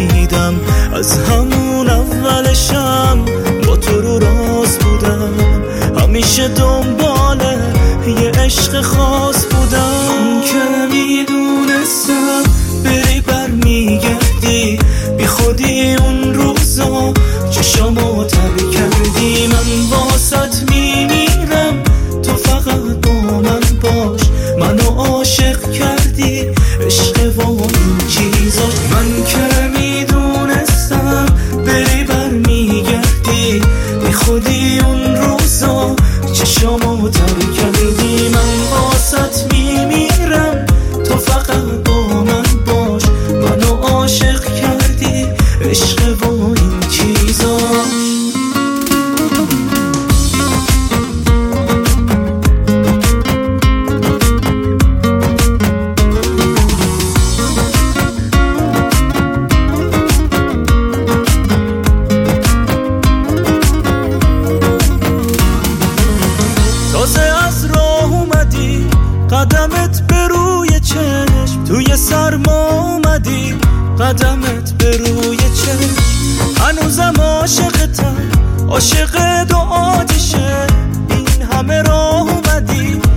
فهمیدم از همون اولشم با تو رو راست بودم، همیشه دنبال یه عشق خاص بودم که میدونستم بری برمیگردی، بی خودی اون روزا چشامو تر کردی. من واسط میمیرم تو فقط با من باش، منو عاشق کردی عشق و این چیزا. من که میدونستم بری برمیگردی، بی خودی اون روزا چشامو تر کردی. من واسط میمیرم تو فقط با من باش، منو عاشق کردی عشق و این چیزا. تازه از راه اومدی، قدمت به روی چشم، توی سرما اومدی قدمت به روی چشم. هنوزم عاشقتم، عاشق دو آتیشه، این همه راه اومدی